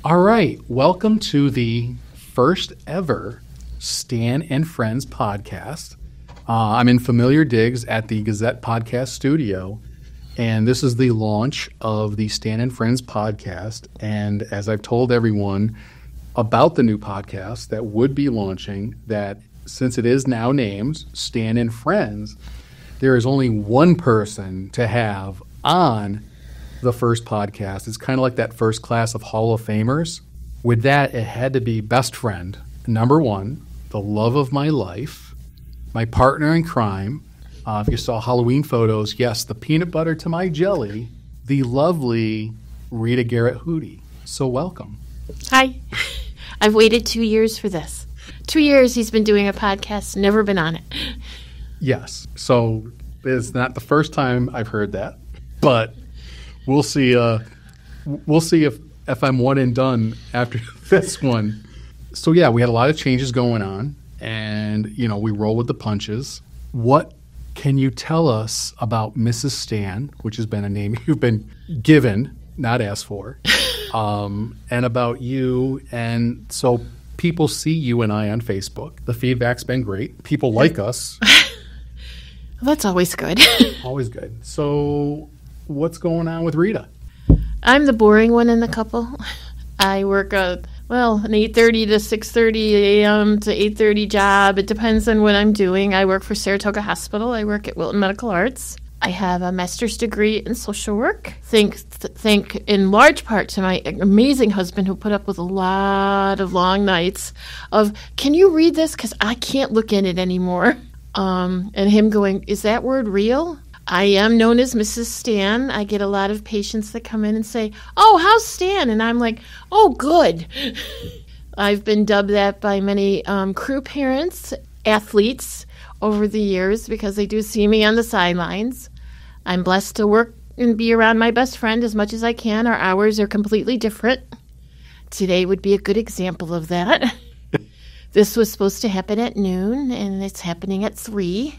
All right. Welcome to the first ever Stan and Friends podcast. I'm in Familiar Digs at the Gazette Podcast Studio, and this is the launch of the Stan and Friends podcast. And as I've told everyone about the new podcast that would be launching, that since it is now named Stan and Friends, there is only one person to have on the first podcast. It's kind of like that first class of Hall of Famers. With that, it had to be best friend, number one, the love of my life, my partner in crime. If you saw Halloween photos, yes, the peanut butter to my jelly, the lovely Rita Garrett Hootie. So welcome. Hi. I've waited 2 years for this. 2 years he's been doing a podcast, never been on it. Yes. So it's not the first time I've heard that, but we'll see. We'll see if I'm one and done after this one. So yeah, we had a lot of changes going on, and we roll with the punches. What can you tell us about Mrs. Stan, which has been a name you've been given, not asked for, and about you? And so people see you and I on Facebook. The feedback's been great. People like us. Well, that's always good. Always good. So what's going on with Rita? I'm the boring one in the couple. I work an 8:30 to 6:30 a.m. to 8:30 job. It depends on what I'm doing. I work for Saratoga Hospital. I work at Wilton Medical Arts. I have a master's degree in social work. Thank in large part to my amazing husband who put up with a lot of long nights of, can you read this? Because I can't look in it anymore. And him going, is that word real? I am known as Mrs. Stan. I get a lot of patients that come in and say, oh, how's Stan? And I'm like, oh, good. I've been dubbed that by many crew parents, athletes over the years because they do see me on the sidelines. I'm blessed to work and be around my best friend as much as I can. Our hours are completely different. Today would be a good example of that. This was supposed to happen at noon, and it's happening at 3.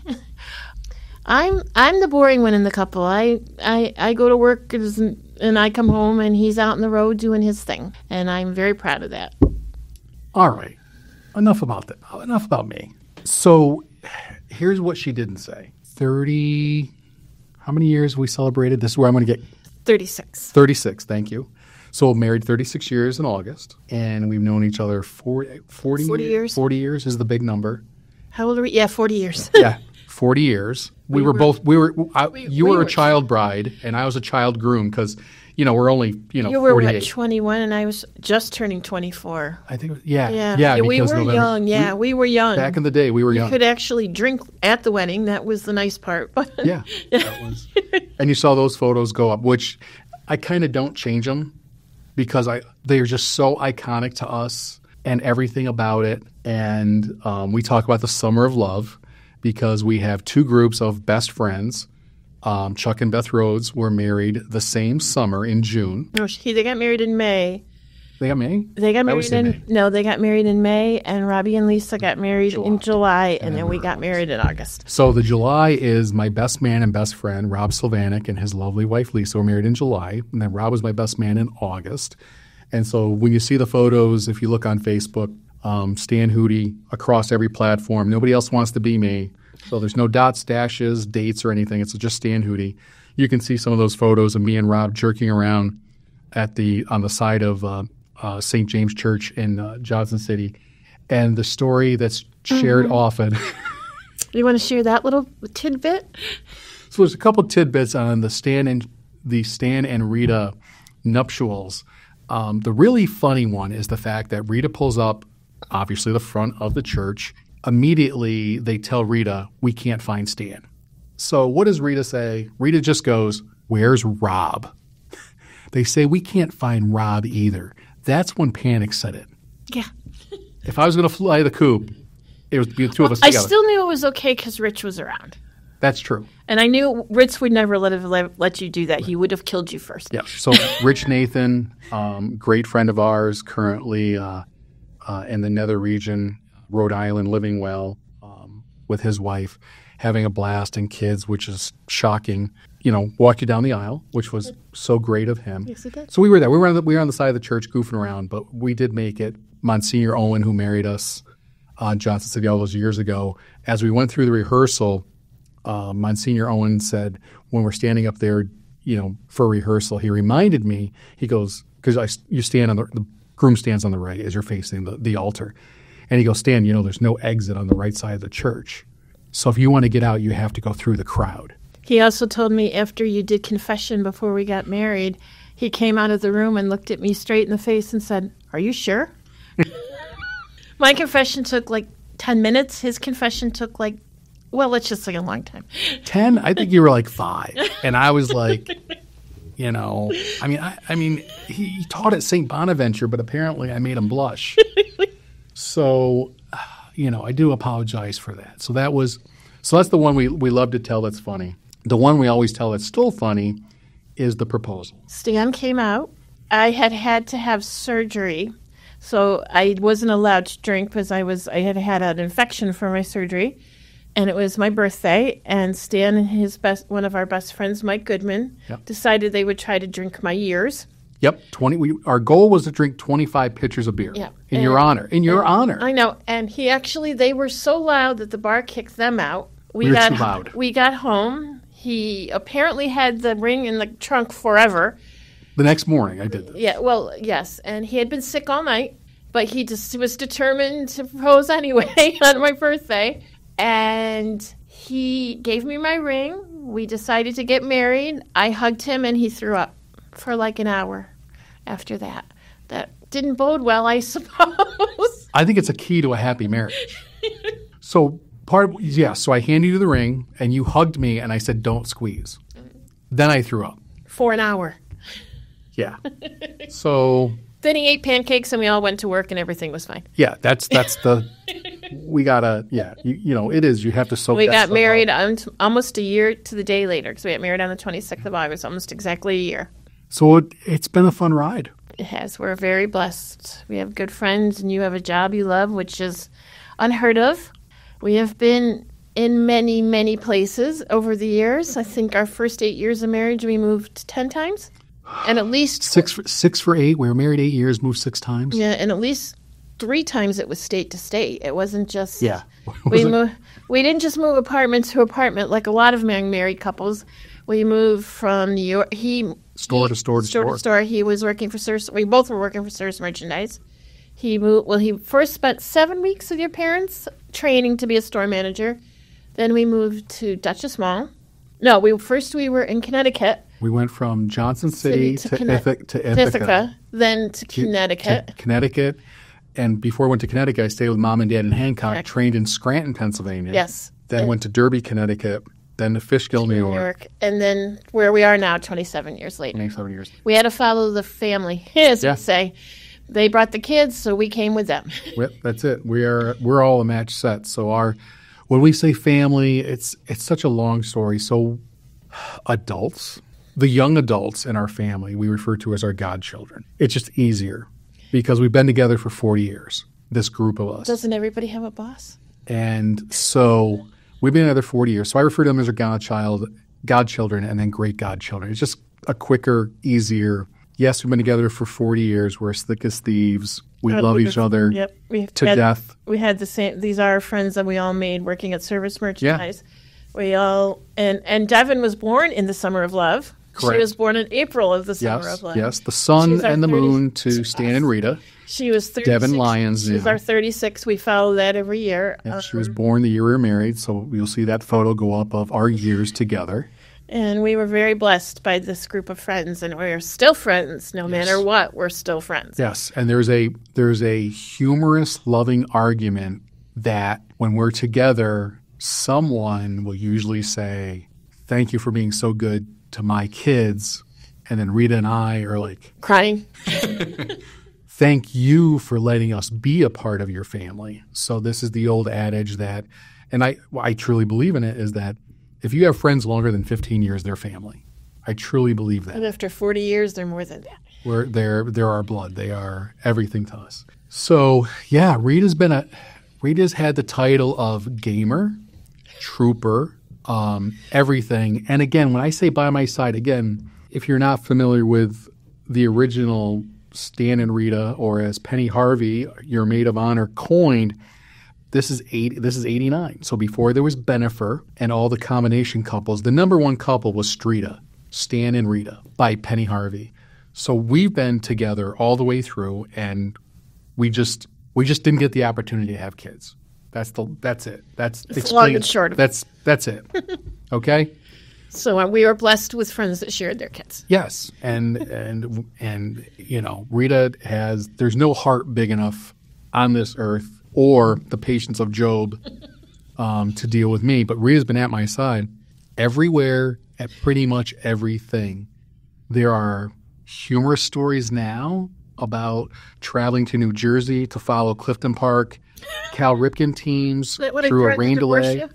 I'm the boring one in the couple. I go to work and I come home and he's out on the road doing his thing, and I'm very proud of that. All right, enough about that. Enough about me. So here's what she didn't say. 30. How many years we celebrated? This is where I'm going to get 36. 36. Thank you. So married 36 years in August, and we've known each other 40 years. 40 years is the big number. How old are we? Yeah, 40 years. Yeah, 40 years. You were a child bride, and I was a child groom because, we're only, You were 48. 21, and I was just turning 24. I think, Yeah, we were young. Yeah, we were young. Back in the day, we were young. You could actually drink at the wedding. That was the nice part. Yeah, that was. And you saw those photos go up, which I kind of don't change them because they are just so iconic to us and everything about it. And we talk about the summer of love because we have two groups of best friends. Chuck and Beth Rhodes were married the same summer in June. No, they got married in May. They got married? They got married in May, and Robbie and Lisa got married in July, and then we got married in August. So the July is my best man and best friend, Rob Sylvanik, and his lovely wife, Lisa, were married in July, and then Rob was my best man in August. And so when you see the photos, if you look on Facebook, Stan Hootie across every platform, nobody else wants to be me. So there's no dots, dashes, dates, or anything. It's just Stan Hootie. You can see some of those photos of me and Rob jerking around on the side of St. James Church in Johnson City. And the story that's shared often. You want to share that little tidbit? So there's a couple tidbits on the Stan and Rita nuptials. The really funny one is the fact that Rita pulls up, obviously, the front of the church. Immediately, they tell Rita, we can't find Stan. So what does Rita say? Rita just goes, where's Rob? They say, we can't find Rob either. That's when panic set in. Yeah. If I was going to fly the coop, it would be the two of us together. I still knew it was okay because Rich was around. That's true. And I knew Rich would never let you do that. He would have killed you first. Yeah. So Rich Nathan, great friend of ours, currently in the nether region, Rhode Island, living well with his wife, having a blast and kids, which is shocking. walked you down the aisle, which was so great of him. Yes, it did. So we were there. We were on the side of the church goofing around, but we did make it. Monsignor Owen, who married us on Johnson City all those years ago, as we went through the rehearsal, Monsignor Owen said, when we're standing up there, for rehearsal, he reminded me, he goes, because you stand on the groom stands on the right as you're facing the altar. And he goes, Stan, there's no exit on the right side of the church. So if you want to get out, you have to go through the crowd. He also told me after you did confession before we got married, he came out of the room and looked at me straight in the face and said, "Are you sure?" My confession took like 10 minutes. His confession took let's just say a long time. 10? I think you were like 5. And I was like, he taught at St. Bonaventure, but apparently I made him blush. So, I do apologize for that. So that's the one we love to tell that's funny. The one we always tell that's still funny is the proposal. Stan came out. I had to have surgery, so I wasn't allowed to drink because I had an infection from my surgery, and it was my birthday. And Stan and one of our best friends, Mike Goodman, decided they would try to drink my years. Yep, our goal was to drink 25 pitchers of beer in your honor. In your honor. I know, and they were so loud that the bar kicked them out. We were too loud. We got home. He apparently had the ring in the trunk forever. The next morning, I did this. Yeah, well, yes, and he had been sick all night, but he just was determined to propose anyway on my birthday, and he gave me my ring. We decided to get married. I hugged him, and he threw up for like an hour after that. That didn't bode well, I suppose. I think it's a key to a happy marriage. So so I handed you the ring, and you hugged me, and I said, "Don't squeeze." Then I threw up. For an hour. Yeah. So then he ate pancakes, and we all went to work, and everything was fine. Yeah, that's we gotta, it is. You have to soak. We got married almost a year to the day later, because we got married on the 26th of August, almost exactly a year. So it's been a fun ride. It has. We're very blessed. We have good friends, and you have a job you love, which is unheard of. We have been in many, many places over the years. I think our first 8 years of marriage, we moved 10 times. And at least... Six for 8. We were married 8 years, moved 6 times. Yeah, and at least 3 times it was state to state. It wasn't just... Yeah. We didn't just move apartment to apartment like a lot of married couples. We moved from New York... Store to store. He was working for Sears. We both were working for Sears Merchandise. He moved. Well, he first spent 7 weeks with your parents training to be a store manager. Then we moved to Dutchess Mall. No, we were in Connecticut. We went from Johnson City to Ithaca. Then to Connecticut. And before I went to Connecticut, I stayed with Mom and Dad in Hancock, trained in Scranton, Pennsylvania. Yes. Then went to Derby, Connecticut. Then to Fishkill, New York. And then where we are now, 27 years later. 27 years. We had to follow the family, as we say. They brought the kids, so we came with them. Yep, that's it. We're all a match set. So when we say family, it's such a long story. So adults, the young adults in our family, we refer to as our godchildren. It's just easier because we've been together for 40 years, this group of us. Doesn't everybody have a boss? And so we've been together 40 years. So I refer to them as our godchildren, and then great godchildren. It's just a quicker, easier. Yes, we've been together for 40 years. We're as thick as thieves. We love each other to death. We had the same. These are our friends that we all made working at Service Merchandise. Yeah. We all and Devin was born in the Summer of Love. Correct. She was born in April of the Summer of Love. Yes, the sun and the moon to Stan and Rita. She was 36. Devin Lyons. She's our 36. We follow that every year. Yeah, she was born the year we were married, so you'll see that photo go up of our years together. And we were very blessed by this group of friends, and we're still friends. No matter what, we're still friends. Yes, and there's a humorous, loving argument that when we're together, someone will usually say, "Thank you for being so good to my kids," and then Rita and I are like crying. "Thank you for letting us be a part of your family." So this is the old adage that, and I truly believe in it, is that if you have friends longer than 15 years, they're family. I truly believe that. And after 40 years, they're more than that. They're our blood. They are everything to us. So yeah, Rita's had the title of gamer, trooper, everything. And again, when I say by my side, again, if you're not familiar with the original Stan and Rita, or as Penny Harvey, your maid of honor, coined, this is 89. So before there was Bennifer and all the combination couples, the number one couple was Streeta, Stan and Rita, by Penny Harvey. So we've been together all the way through, and we just didn't get the opportunity to have kids. That's it. It's long and short of it. That's it. Okay? So we were blessed with friends that shared their kids. Yes. And Rita there's no heart big enough on this earth or the patience of Job to deal with me. But Rita's been at my side everywhere, at pretty much everything. There are humorous stories now about traveling to New Jersey to follow Clifton Park, Cal Ripken teams through a rain delay.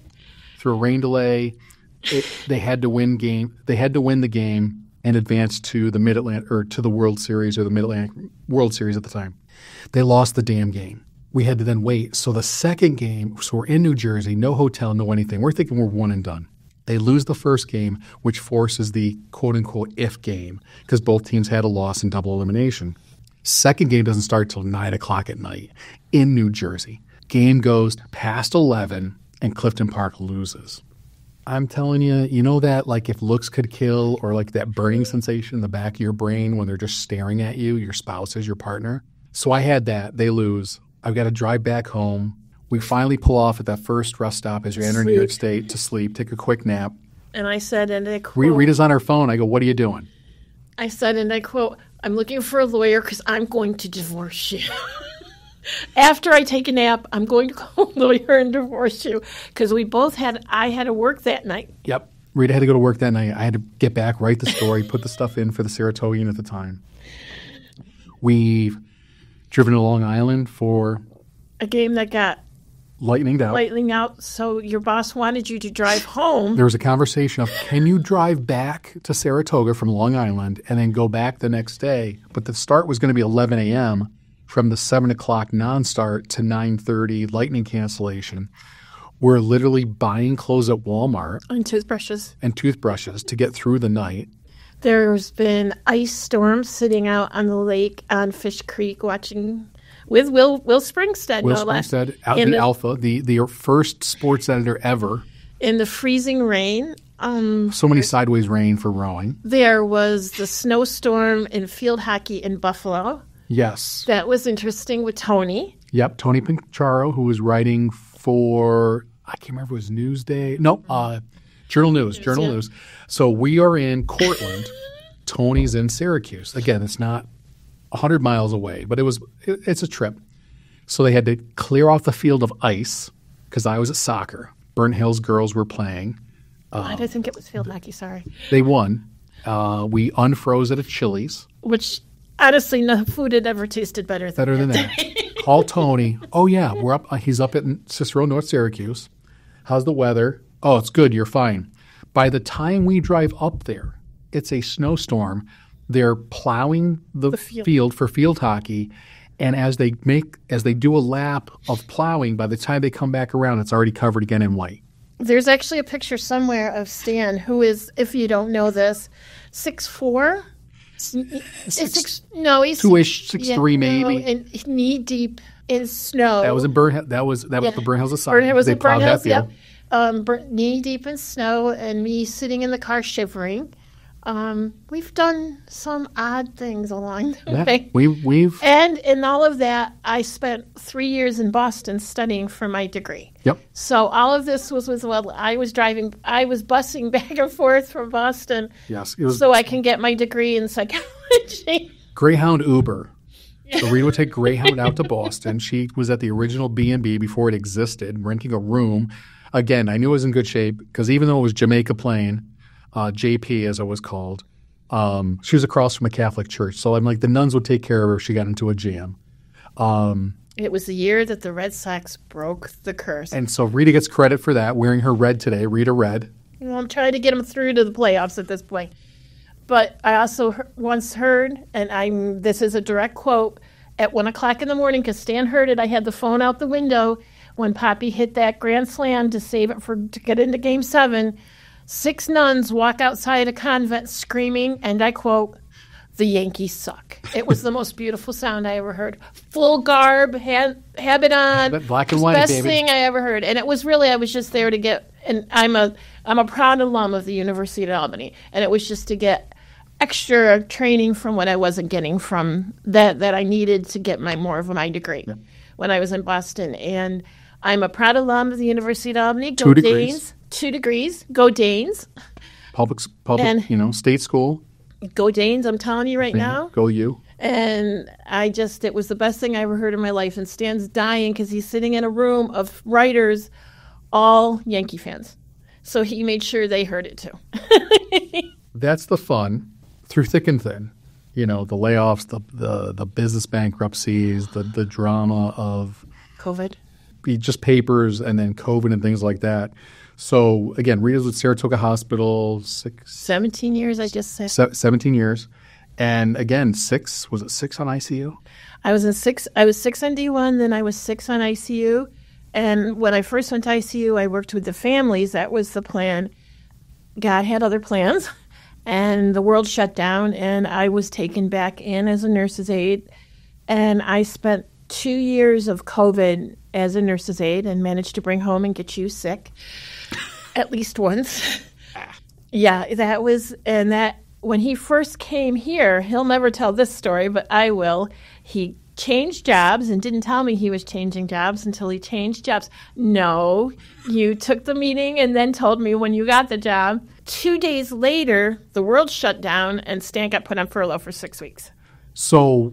They had to win the game and advance to the Mid-Atlantic, or to the World Series, or the Mid-Atlantic World Series at the time. They lost the damn game. We had to then wait. So the second game, so we're in New Jersey, no hotel, no anything. We're thinking we're one and done. They lose the first game, which forces the quote-unquote if game, because both teams had a loss in double elimination. Second game doesn't start till 9 o'clock at night in New Jersey. Game goes past 11, and Clifton Park loses. I'm telling you, you know that, like, if looks could kill, or like that burning sensation in the back of your brain when they're just staring at you, your spouse is your partner? So I had that. They lose. I've got to drive back home. We finally pull off at that first rest stop as you enter New York State to sleep, take a quick nap. And I said, and I quote, Rita's on her phone. I go, what are you doing? I said, and I quote, I'm looking for a lawyer because I'm going to divorce you. After I take a nap, I'm going to call a lawyer and divorce you, because I had to work that night. Yep. Rita had to go to work that night. I had to get back, write the story, put the stuff in for the Saratoga at the time. We've driven to Long Island for a game that got lightning out. So your boss wanted you to drive home. There was a conversation of, can you drive back to Saratoga from Long Island and then go back the next day? But the start was going to be 11 a.m. from the 7 o'clock non-start to 9:30 lightning cancellation. We're literally buying clothes at Walmart. And toothbrushes. To get through the night. There's been ice storms sitting out on the lake on Fish Creek watching with Will Springstead. Will Springstead out in Alpha, the first sports editor ever. In the freezing rain. So many sideways rain for rowing. There was the snowstorm in field hockey in Buffalo. Yes. That was interesting with Tony. Yep, Tony Pincharo, who was writing for, I can't remember if it was Newsday. No, Journal News. So we are in Cortland. Tony's in Syracuse. Again, it's not 100 miles away, but it's a trip. So they had to clear off the field of ice because I was at soccer. Burnt Hills girls were playing. I didn't think it was field hockey, sorry. They won. We unfroze at a Chili's. Which, honestly, no food had ever tasted better than that. Call Tony. Oh, yeah, we're up. He's up at Cicero, North Syracuse. How's the weather? Oh, it's good. You're fine. By the time we drive up there, it's a snowstorm. They're plowing the field for field hockey, and as they do a lap of plowing, by the time they come back around, it's already covered again in white. There's actually a picture somewhere of Stan, who is, if you don't know this, 6'4". He's 2-ish, 6'3", maybe, and knee deep in snow. That was in Burn. That was the Burn Hills aside. Burn was in Burn Hills. Yeah, knee deep in snow, and me sitting in the car shivering. We've done some odd things along the way. We've and in all of that, I spent 3 years in Boston studying for my degree. Yep. So all of this was while I was busing back and forth from Boston. Yes. So I can get my degree in psychology. Greyhound Uber. So Rita would take Greyhound out to Boston. She was at the original B&B before it existed, renting a room. Again, I knew it was in good shape because even though it was Jamaica Plain, JP as it was called, she was across from a Catholic church. So I'm like, the nuns would take care of her if she got into a jam. It was the year that the Red Sox broke the curse. And so Rita gets credit for that, wearing her red today, Rita Red. Well, I'm trying to get them through to the playoffs at this point. But I also once heard, and this is a direct quote, at 1 o'clock in the morning, because Stan heard it, I had the phone out the window. when Poppy hit that grand slam to save it to get into Game 7, 6 nuns walk outside a convent screaming, and I quote, "The Yankees suck." It was the most beautiful sound I ever heard. Full garb, habit on, black and white, best baby. thing I ever heard. And it was really, I was just there to get, and I'm a proud alum of the University of Albany, and it was just to get extra training from what I wasn't getting from that I needed to get more of my degree when I was in Boston. And I'm a proud alum of the University of Albany. Go 2 degrees. Danes. 2 degrees. Go Danes. Public, And- state school. Go Danes, I'm telling you right now. Go you. And it was the best thing I ever heard in my life. And Stan's dying because he's sitting in a room of writers, all Yankee fans. So he made sure they heard it too. That's the fun through thick and thin. The layoffs, the business bankruptcies, the drama of COVID. just papers and then COVID and things like that. So again, Rita's with Saratoga Hospital, 17 years, I just said. 17 years. And again, was it 6 on ICU? I was 6 on D1, then I was 6 on ICU. And when I first went to ICU, I worked with the families. That was the plan. God had other plans. And the world shut down, and I was taken back in as a nurse's aide. And I spent 2 years of COVID as a nurse's aide and managed to bring home and get you sick at least once. Yeah, when he first came here, he'll never tell this story, but I will. He changed jobs and didn't tell me he was changing jobs until he changed jobs. No, you took the meeting and then told me when you got the job. 2 days later, the world shut down and Stan got put on furlough for 6 weeks. So,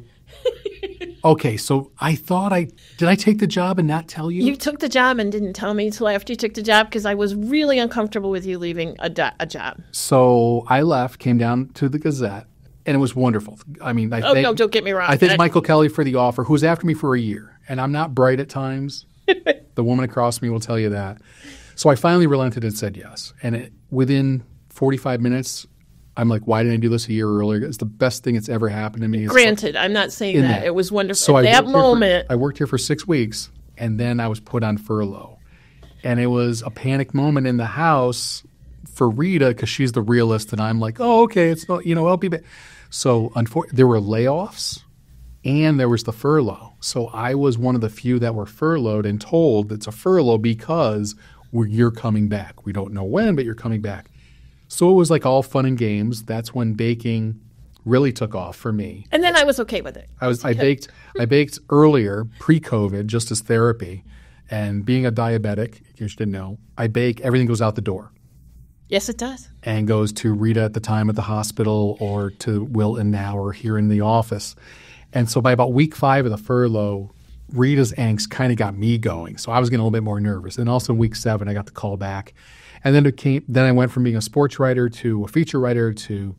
okay, so did I take the job and not tell you? You took the job and didn't tell me until after you took the job because I was really uncomfortable with you leaving a job. So I left, came down to the Gazette, and it was wonderful. I mean, no, don't get me wrong. I thank Michael Kelly for the offer, who was after me for a year, and I'm not bright at times. The woman across me will tell you that. So I finally relented and said yes. And within 45 minutes, I'm like, why didn't I do this a year earlier? It's the best thing that's ever happened to me. Granted, I'm not saying that. It was wonderful. So At that moment. I worked here for 6 weeks, and then I was put on furlough. And it was a panic moment in the house for Rita because she's the realist, and I'm like, oh, okay, it's not, I'll be back. So there were layoffs, and there was the furlough. So I was one of the few that were furloughed and told it's a furlough because you're coming back. We don't know when, but you're coming back. So it was like all fun and games. That's when baking really took off for me. And then I was okay with it. I baked earlier, pre-COVID, just as therapy. And being a diabetic, you didn't know, I bake, everything goes out the door. Yes, it does. And goes to Rita at the time at the hospital or to Wilton now or here in the office. And so by about week 5 of the furlough, Rita's angst kind of got me going. So I was getting a little bit more nervous. And also in week 7, I got the call back. And then I went from being a sports writer to a feature writer to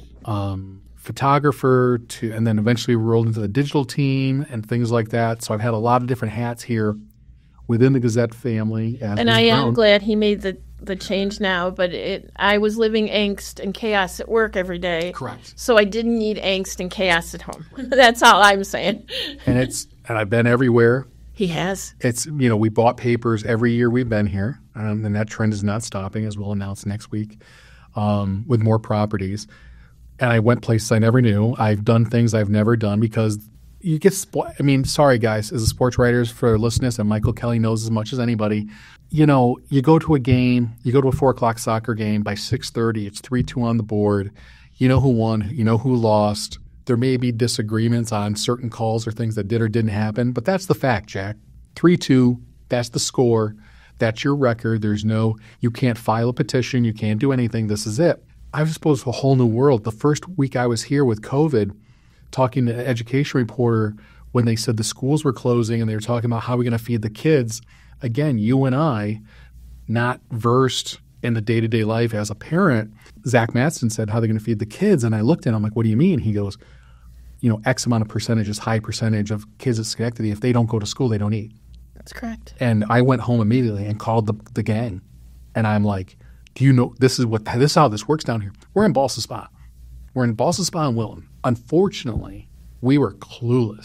photographer and then eventually rolled into the digital team and things like that. So I've had a lot of different hats here within the Gazette family. And I am glad he made the change now, but I was living angst and chaos at work every day. Correct. So I didn't need angst and chaos at home. That's all I'm saying. And I've been everywhere. He has. We bought papers every year we've been here, and that trend is not stopping, as we'll announce next week, with more properties. And I went places I never knew. I've done things I've never done because you get sorry, guys, as a sports writers for listeners, and Michael Kelly knows as much as anybody, you go to a game, you go to a 4 o'clock soccer game, by 6:30, it's 3-2 on the board. You know who won, you know who lost. There may be disagreements on certain calls or things that did or didn't happen, but that's the fact, Jack. 3-2, that's the score. That's your record. You can't file a petition. You can't do anything. This is it. I was exposed to a whole new world. The first week I was here with COVID, talking to an education reporter when they said the schools were closing and they were talking about how we're going to feed the kids. Again, you and I, not versed in the day-to-day life as a parent, Zach Matson said how they're going to feed the kids. And I looked at him, I'm like, what do you mean? He goes, X amount of percentage is high percentage of kids at Schenectady. If they don't go to school, they don't eat. That's correct. And I went home immediately and called the gang. And I'm like, do you know, this is how this works down here. We're in Balsam Spa. We're in Balsam Spa and Wilton. Unfortunately, we were clueless.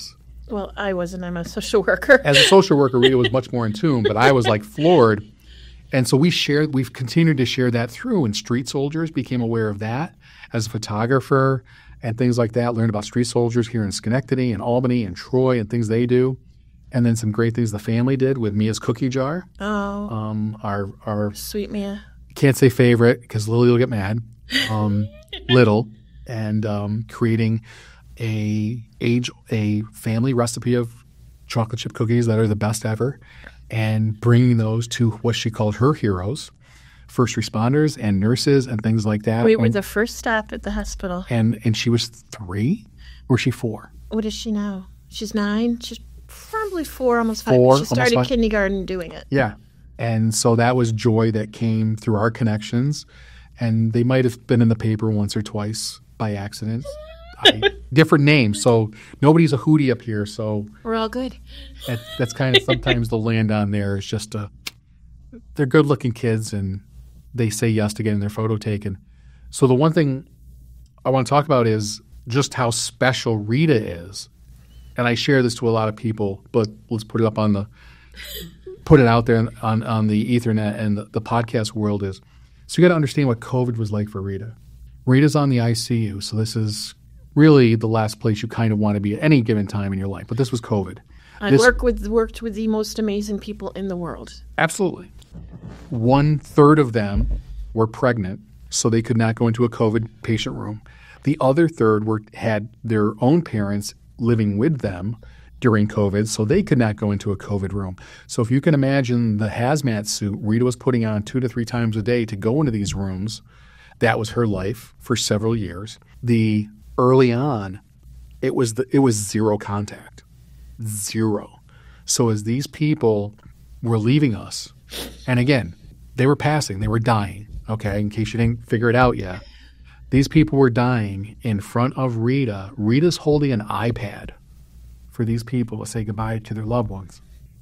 Well, I wasn't. I'm a social worker. As a social worker, Rita was much more in tune, but I was like floored. And so we've continued to share that through, and Street Soldiers became aware of that as a photographer and things like that. Learned about Street Soldiers here in Schenectady and Albany and Troy and things they do. And then some great things the family did with Mia's Cookie Jar. Oh. Our Sweet Mia. Can't say favorite because Lily will get mad. Little. And creating a family recipe of chocolate chip cookies that are the best ever, and bringing those to what she called her heroes, first responders and nurses and things like that. We were the first stop at the hospital. And she was 3? Or was she 4? What is she now? She's 9. She's probably 4, almost 5. 4, she started almost 5. kindergarten doing it. Yeah. And so that was joy that came through our connections. And they might have been in the paper once or twice by accident. Different names. So nobody's a hootie up here. So we're all good. That's kind of sometimes the land on there is just they're good looking kids and they say yes to getting their photo taken. So the one thing I want to talk about is just how special Rita is. And I share this to a lot of people, but let's put it up put it out there on the Ethernet and the podcast world is. So you got to understand what COVID was like for Rita. Rita's on the ICU, so this is really the last place you kind of want to be at any given time in your life. But this was COVID. I worked with the most amazing people in the world. Absolutely. 1/3 of them were pregnant, so they could not go into a COVID patient room. The other third had their own parents living with them during COVID, so they could not go into a COVID room. So if you can imagine the hazmat suit Rita was putting on 2 to 3 times a day to go into these rooms, that was her life for several years. Early on, it was zero contact. Zero. So as these people were leaving us, and again, they were passing, they were dying, okay, in case you didn't figure it out yet. These people were dying in front of Rita. Rita's holding an iPad for these people to say goodbye to their loved ones.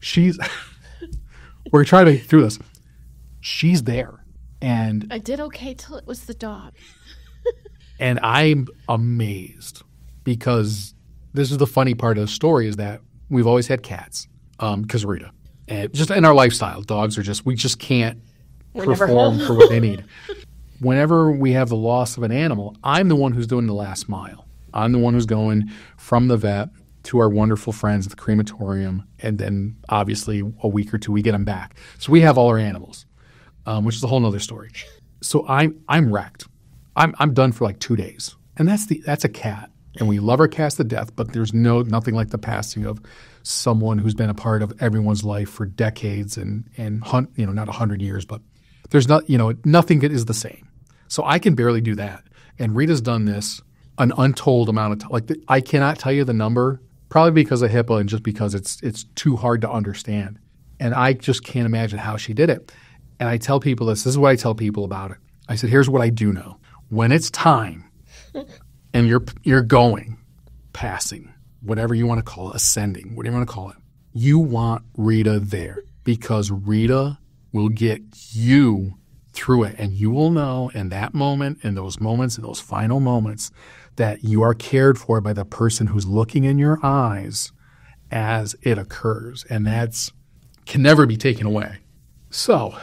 We're trying to get through this. She's there. And I did okay till it was the dog. And I'm amazed because this is the funny part of the story is that we've always had cats because Rita. And just in our lifestyle, dogs are we just can't perform for what they need. Whenever we have the loss of an animal, I'm the one who's doing the last mile. I'm the one who's going from the vet to our wonderful friends at the crematorium, and then obviously a week or two we get them back. So we have all our animals, which is a whole nother story. So I'm wrecked. I'm done for like 2 days, and that's a cat, and we love our cats to death. But there's nothing like the passing of someone who's been a part of everyone's life for decades and not 100 years, but there's nothing is the same. So I can barely do that, and Rita's done this an untold amount of time. Like I cannot tell you the number, probably because of HIPAA and just because it's too hard to understand, and I just can't imagine how she did it. And I tell people this is what I tell people about it. I said, here's what I do know. When it's time and you're going, passing, whatever you want to call it, ascending, whatever you want to call it, you want Rita there because Rita will get you through it. And you will know in that moment, in those final moments, that you are cared for by the person who's looking in your eyes as it occurs. And that's can never be taken away. So,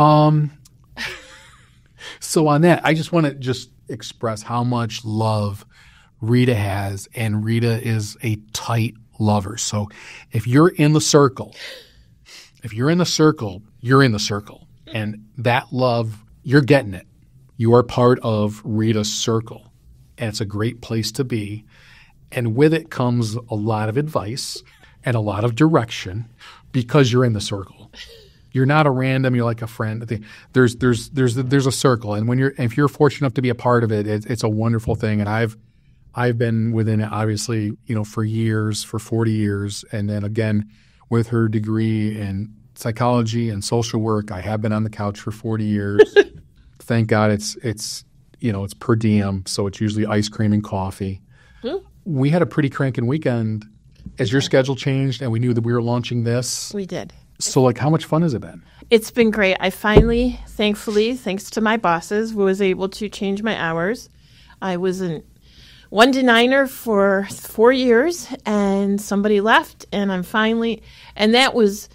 so on that, I just want to express how much love Rita has, and Rita is a tight lover. So if you're in the circle, you're in the circle, and that love, you're getting it. You are part of Rita's circle, and it's a great place to be. And with it comes a lot of advice and a lot of direction because you're in the circle. You're not a random. You're like a friend. There's a circle, and if you're fortunate enough to be a part of it, it's a wonderful thing. And I've been within it, obviously, for years, for 40 years, and then again with her degree in psychology and social work, I have been on the couch for 40 years. Thank God it's per diem, so it's usually ice cream and coffee. We had a pretty cranking weekend as your schedule changed, and we knew that we were launching this. We did. So, how much fun has it been? It's been great. I finally, thankfully, thanks to my bosses, was able to change my hours. I wasn't one denier for 4 years, and somebody left, and I'm finally, and that was,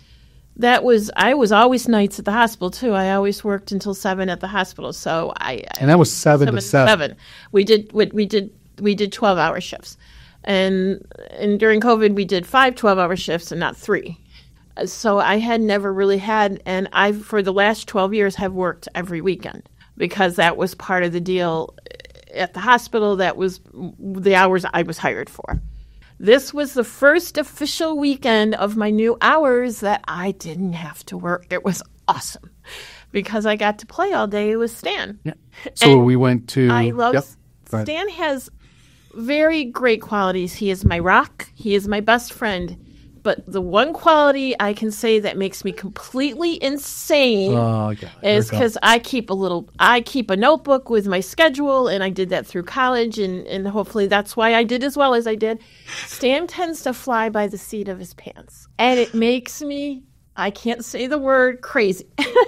I was always nights at the hospital too. I always worked until 7 at the hospital. So and that was 7 to 7. We did 12-hour shifts. And during COVID, we did 5 12-hour shifts and not 3. So I had never really had, and I, for the last 12 years, have worked every weekend because that was part of the deal at the hospital. That was the hours I was hired for. This was the first official weekend of my new hours that I didn't have to work. It was awesome because I got to play all day with Stan. Yeah. So we went to... I love... Stan has very great qualities. He is my rock. He is my best friend. But the one quality I can say that makes me completely insane is because I keep a notebook with my schedule, and I did that through college, and hopefully that's why I did as well as I did. Stan tends to fly by the seat of his pants, and it makes me, I can't say the word, crazy.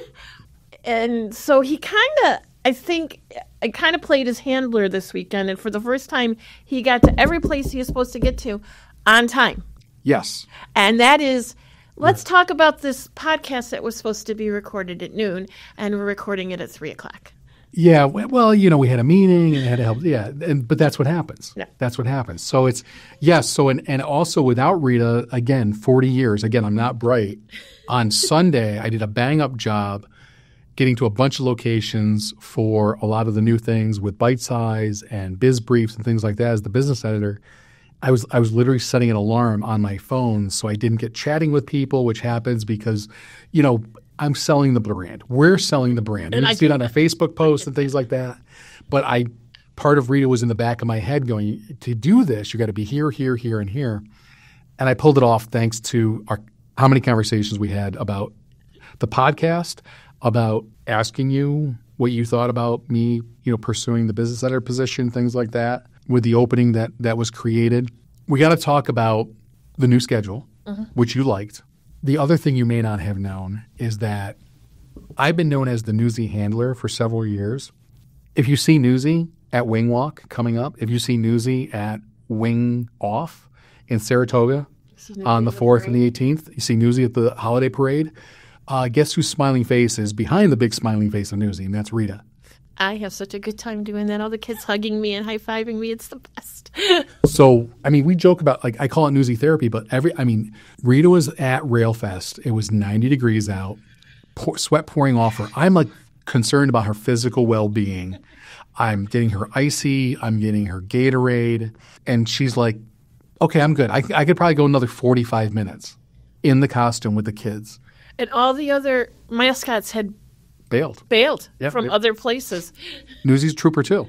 And so he I kind of played his handler this weekend, and for the first time, he got to every place he was supposed to get to on time. Yes. And that is, let's talk about this podcast that was supposed to be recorded at noon, and we're recording it at 3 o'clock. Yeah. Well, we had a meeting and had to help. Yeah. But that's what happens. Yeah. That's what happens. So it's, yes. So, and also without Rita, again, 40 years, again, I'm not bright. On Sunday, I did a bang up job getting to a bunch of locations for a lot of the new things with Bite Size and Biz Briefs and things like that as the business editor. I was literally setting an alarm on my phone so I didn't get chatting with people, which happens because, I'm selling the brand. We're selling the brand. And I see it on our Facebook posts and things like that. But part of Rita was in the back of my head going, to do this, you got to be here, here, here, and here. And I pulled it off thanks to how many conversations we had about the podcast, about asking you what you thought about me, pursuing the business editor position, things like that. With the opening that was created. We got to talk about the new schedule, which you liked. The other thing you may not have known is that I've been known as the Newsy handler for several years. If you see Newsy at Wing Walk coming up, if you see Newsy at Wing Off in Saratoga on the 4th and the 18th, you see Newsy at the holiday parade, guess whose smiling face is behind the big smiling face of Newsy, and that's Rita. I have such a good time doing that. All the kids hugging me and high-fiving me. It's the best. So, we joke about, I call it Newsy therapy, but Rita was at Railfest. It was 90 degrees out, sweat pouring off her. I'm, concerned about her physical well-being. I'm getting her icy. I'm getting her Gatorade. And she's like, okay, I'm good. I could probably go another 45 minutes in the costume with the kids. And all the other mascots had bailed from other places. Newsy's a trooper too.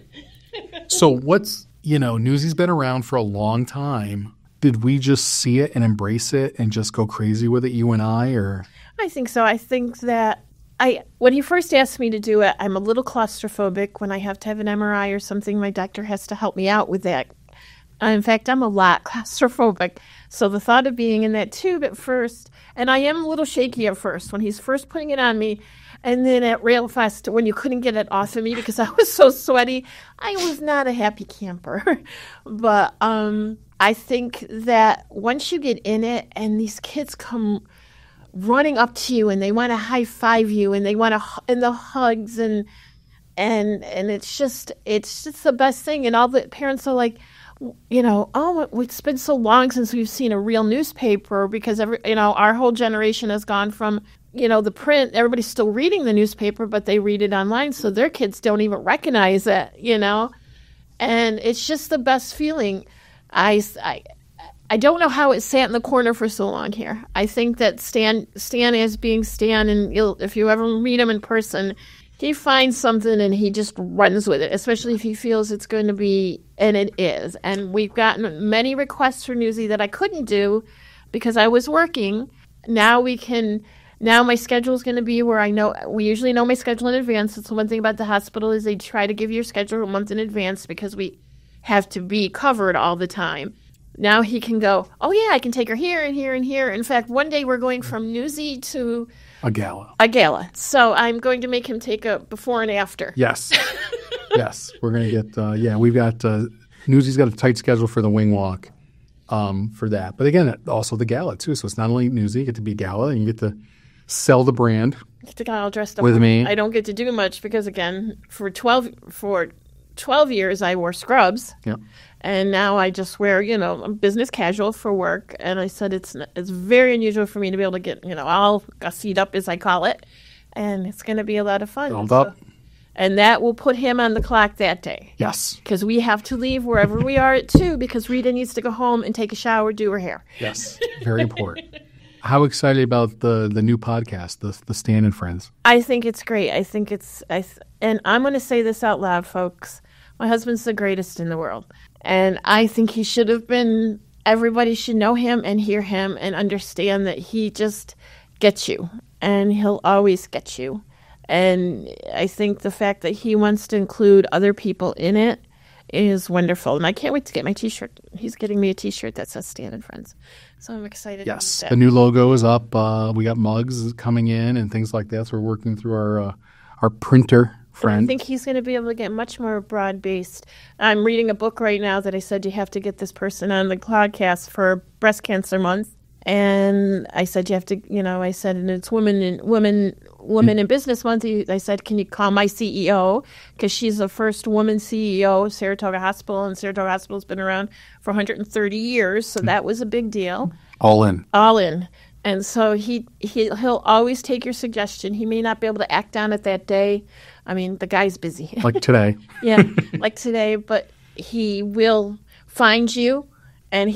So Newsy's been around for a long time. Did we just see it and embrace it and just go crazy with it, you and I? Or I think so. I think that when he first asked me to do it, I'm a little claustrophobic. When I have to have an MRI or something, my doctor has to help me out with that. In fact, I'm a lot claustrophobic. So the thought of being in that tube at first, and I am a little shaky at first when he's first putting it on me. And then at Railfest, when you couldn't get it off of me because I was so sweaty, I was not a happy camper. But I think that once you get in it and these kids come running up to you and they want to high five you and they want to and the hugs and it's just the best thing. And all the parents are like, it's been so long since we've seen a real newspaper because our whole generation has gone from the print, everybody's still reading the newspaper, but they read it online, so their kids don't even recognize it, And it's just the best feeling. I don't know how it sat in the corner for so long here. I think that Stan is being Stan, and if you ever meet him in person, he finds something and he just runs with it, especially if he feels it's going to be, and it is. And we've gotten many requests for Newsy that I couldn't do because I was working. Now my schedule is going to be where we usually know my schedule in advance. That's the one thing about the hospital is they try to give your schedule a month in advance because we have to be covered all the time. Now he can go, oh yeah, I can take her here and here and here. In fact, one day we're going from Newsy to a gala. So I'm going to make him take a before and after. Yes. Yes. We're going to get, we've got Newsy's got a tight schedule for the wing walk for that. But again, also the gala too. So it's not only Newsy, you get to be gala and you get to sell the brand. I get to get all dressed up with me. I don't get to do much because, again, for 12 years I wore scrubs. Yeah. And now I just wear, business casual for work. And I said it's very unusual for me to be able to get, all gussied up, as I call it. And it's going to be a lot of fun. Build up. And that will put him on the clock that day. Yes. Because we have to leave wherever we are at 2 because Rita needs to go home and take a shower, do her hair. Yes. Very important. How excited about the new podcast, the Stan and Friends? I think it's great. I think and I'm going to say this out loud, folks. My husband's the greatest in the world. And I think he should have been, everybody should know him and hear him and understand that he just gets you. And he'll always get you. And I think the fact that he wants to include other people in it is wonderful. And I can't wait to get my T-shirt. He's getting me a T-shirt that says Stan and Friends. So I'm excited. Yes, about that. the new logo is up. We got mugs coming in and things like that. So we're working through our printer friend. I think he's going to be able to get much more broad-based. I'm reading a book right now that I said you have to get this person on the podcast for Breast Cancer Month. And I said you have to, I said, and it's Women in Business Month. I said, can you call my CEO? Because she's the first woman CEO of Saratoga Hospital, and Saratoga Hospital's been around for 130 years, so that was a big deal. All in. And so he'll always take your suggestion. He may not be able to act on it that day. I mean, the guy's busy. Like today. Yeah, like today, but he will find you. And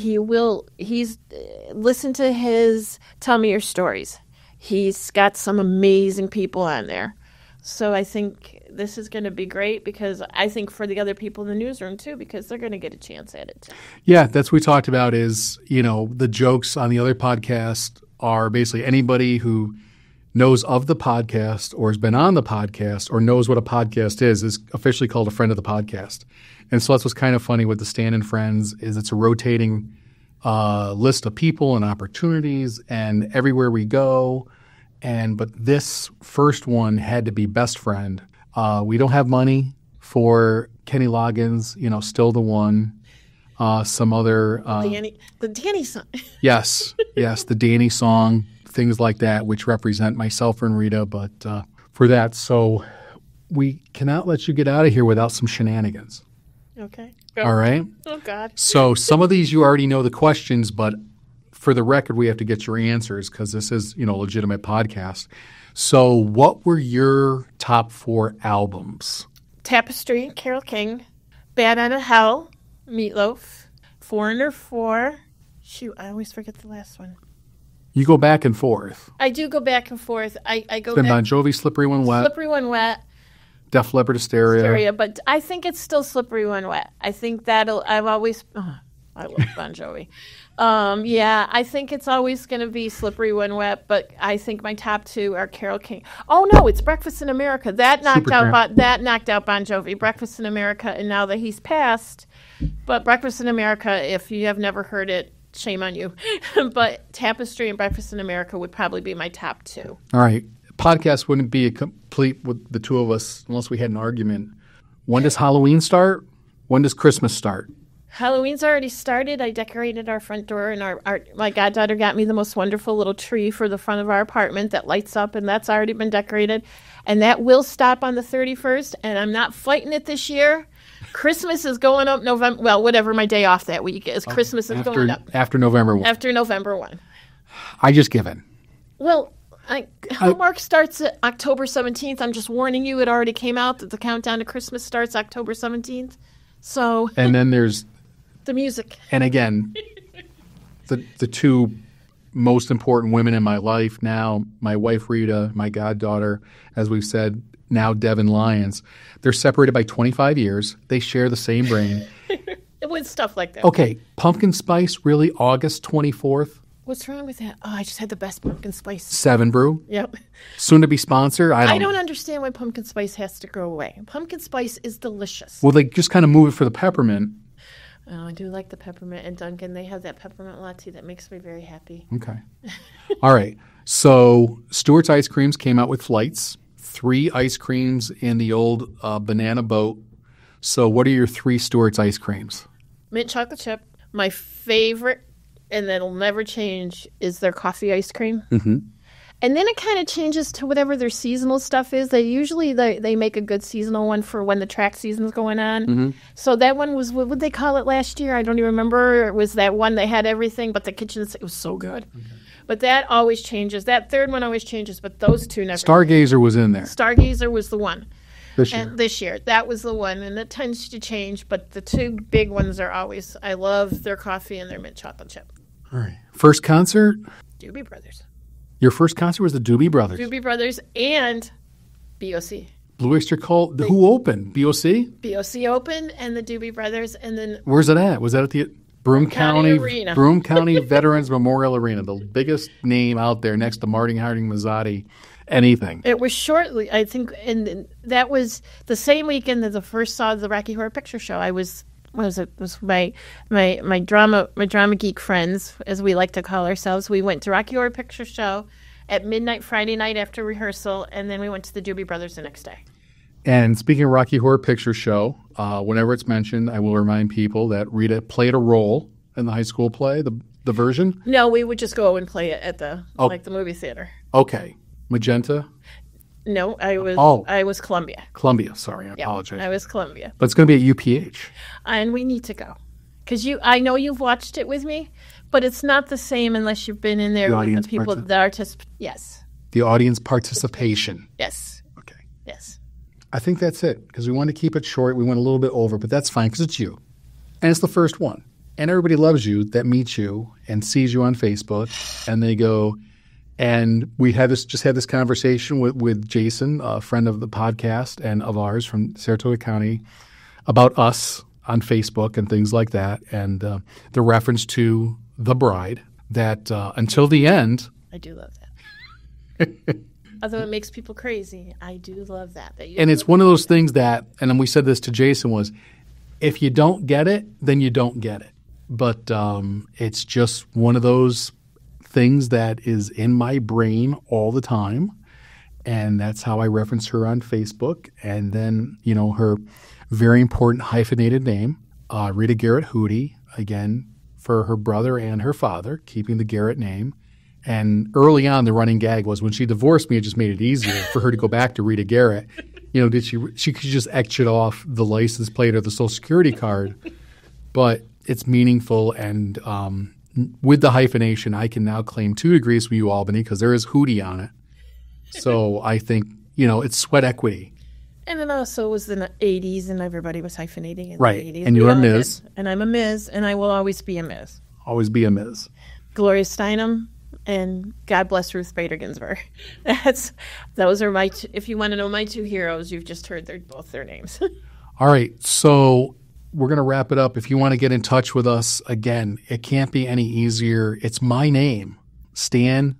listen to his Tell Me Your Stories. He's got some amazing people on there. So I think this is going to be great because I think for the other people in the newsroom too, because they're going to get a chance at it too. Yeah, that's what we talked about is, the jokes on the other podcast are basically anybody who knows of the podcast or has been on the podcast or knows what a podcast is officially called a friend of the podcast. And so that's what's kind of funny with the Stan and Friends is it's a rotating list of people and opportunities and everywhere we go. But this first one had to be best friend. We don't have money for Kenny Loggins, still the one. Some other the Danny song. Yes, the Danny song, things like that, which represent myself and Rita. But for that, so we cannot let you get out of here without some shenanigans. Okay. All right. Oh, God. So some of these you already know the questions, but for the record, we have to get your answers because this is, a legitimate podcast. So what were your top 4 albums? Tapestry, Carole King, Bad Out of Hell, Meatloaf, Foreigner 4. Shoot, I always forget the last one. You go back and forth. I do go back and forth. I go then back. Bon Jovi, Slippery When Wet. Slippery When Wet. Def Leppard, Hysteria. But I think it's still Slippery When Wet. I think I love Bon Jovi. I think it's always going to be Slippery When Wet, but I think my top 2 are Carole King. Oh no, it's Breakfast in America. That knocked out Bon Jovi. Breakfast in America, and now that he's passed, but Breakfast in America, if you have never heard it, shame on you. But Tapestry and Breakfast in America would probably be my top 2. All right. Podcast wouldn't be complete with the two of us unless we had an argument. When does Halloween start? When does Christmas start? Halloween's already started. I decorated our front door, and my goddaughter got me the most wonderful little tree for the front of our apartment that lights up, and that's already been decorated. And that will stop on the 31st, and I'm not fighting it this year. Christmas is going up November. Well, whatever my day off that week is, Christmas is going up. After November 1. After November 1. I just give in. Well, Hallmark starts at October 17th. I'm just warning you, it already came out that the countdown to Christmas starts October 17th. So. And then there's. The music. And again, the 2 most important women in my life now, my wife Rita, my goddaughter, as we've said, now Devin Lyons. They're separated by 25 years. They share the same brain. With stuff like that. Okay, pumpkin spice, really? August 24th? What's wrong with that? Oh, I just had the best pumpkin spice. 7 Brew? Yep. Soon to be sponsor? I don't know. Understand why pumpkin spice has to go away. Pumpkin spice is delicious. Well, they just kind of move it for the peppermint. Oh, I do like the peppermint. And Dunkin', they have that peppermint latte that makes me very happy. Okay. All right. So Stewart's Ice Creams came out with flights. 3 ice creams in the old banana boat. So what are your 3 Stewart's Ice Creams? mint chocolate chip. My favorite, and that'll never change, is their coffee ice cream. Mm-hmm. And then it kind of changes to whatever their seasonal stuff is. They make a good seasonal one for when the track season's going on. Mm-hmm. So that one was, what would they call it last year? I don't even remember. It was that one that had everything, but the kitchen, it was so good. Okay. But that always changes. That third one always changes, but those two never. Stargazer was in there. Stargazer was the one. This year. And this year. That was the one, and it tends to change, but the two big ones are always, I love their coffee and their mint chocolate chip. All right. First concert? Doobie Brothers. Your first concert was the Doobie Brothers. Doobie Brothers and BOC. Blue Oyster Cult. Who opened? BOC? BOC opened and the Doobie Brothers, and then... Where's it at? Was that at the Broome County Arena. Broome County Veterans Memorial Arena, the biggest name out there next to Martin Harding Mazzotti, anything. It was shortly, I think, and that was the same weekend that I first saw the Rocky Horror Picture Show. I was... It was my drama geek friends, as we like to call ourselves. We went to Rocky Horror Picture Show at midnight Friday night after rehearsal, and then we went to the Doobie Brothers the next day. And speaking of Rocky Horror Picture Show, whenever it's mentioned, I will remind people that Rita played a role in the high school play, the version. No, we would just go and play it at the movie theater. Okay, Magenta. No, I was Columbia. Columbia, sorry, I apologize. I was Columbia. But it's going to be at UPH. And we need to go. Because I know you've watched it with me, but it's not the same unless you've been in there with the people, the artists. Yes. The audience participation. Yes. Okay. Yes. I think that's it, because we want to keep it short. We went a little bit over, but that's fine because it's you. And it's the first one. And everybody loves you that meets you and sees you on Facebook, and they go... And we had this conversation with Jason, a friend of the podcast and of ours from Saratoga County, about us on Facebook and things like that. And the reference to The Bride, that until the end. I do love that. Although it makes people crazy, I do love that. And it's one of those things that, and then we said this to Jason, was if you don't get it, then you don't get it. But it's just one of those things that is in my brain all the time, and that's how I reference her on Facebook. And then, her very important hyphenated name, Rita Garrett Hootie, again, for her brother and her father, keeping the Garrett name. And early on, the running gag was when she divorced me, it just made it easier for her to go back to Rita Garrett. She could just etch it off the license plate or the Social Security card. But it's meaningful, and with the hyphenation, I can now claim 2 degrees from UAlbany because there is Hootie on it. So I think, it's sweat equity. And then also it was the 80s, and everybody was hyphenating in the 80s. And you're a Ms. And I'm a Ms., and I will always be a Ms. Always be a Ms. Gloria Steinem, and God bless Ruth Bader Ginsburg. Those are my if you want to know my 2 heroes, you've just heard both their names. All right, so we're going to wrap it up. If you want to get in touch with us, again, it can't be any easier. It's my name, Stan,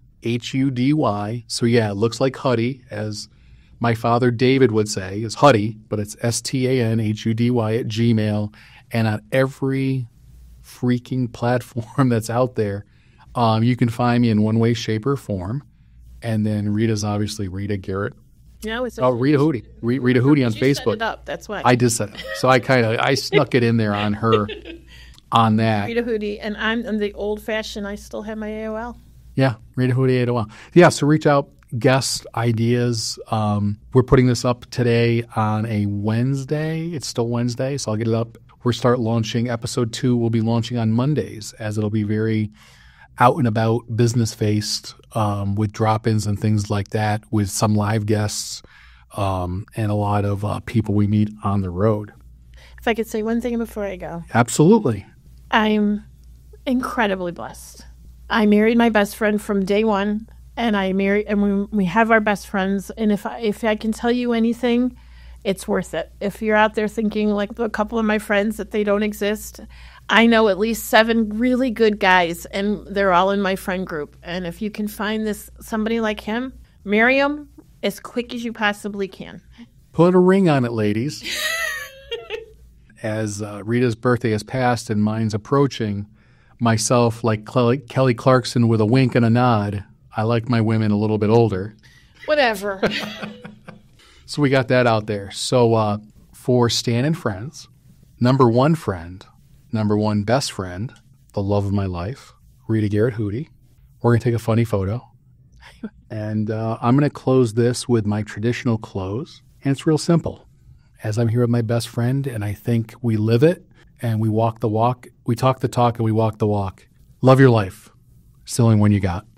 Hudy. So, yeah, it looks like Huddy, as my father David would say, is Huddy, but it's StanHudy at Gmail. And on every freaking platform that's out there, you can find me in one way, shape, or form. And then Rita's obviously Rita Garrett. No, it's Rita Hootie. Rita Hootie on Facebook. Set it up. That's why I did set it up. So I snuck it in there on her, on that. Rita Hootie, and I'm the old fashioned. I still have my AOL. Yeah, Rita Hootie AOL. Yeah, so reach out, guest ideas. We're putting this up today on a Wednesday. It's still Wednesday, so I'll get it up. We'll start launching. Episode 2 will be launching on Mondays, as it'll be very out and about, business-faced, with drop-ins and things like that, with some live guests and a lot of people we meet on the road. If I could say one thing before I go. Absolutely. I'm incredibly blessed. I married my best friend from day one, and we have our best friends. And if I can tell you anything, it's worth it. If you're out there thinking, like a couple of my friends, that they don't exist, I know at least 7 really good guys, and they're all in my friend group. And if you can find somebody like him, marry him as quick as you possibly can. Put a ring on it, ladies. As Rita's birthday has passed and mine's approaching, myself, like Kelly Clarkson with a wink and a nod, I like my women a little bit older. Whatever. So we got that out there. So for Stan and Friends, number 1 friend, number one best friend, the love of my life, Rita Garrett Hootie. We're going to take a funny photo. And I'm going to close this with my traditional close. And it's real simple. As I'm here with my best friend, and I think we live it, and we walk the walk, we talk the talk, and we walk the walk. Love your life. Still in when you got.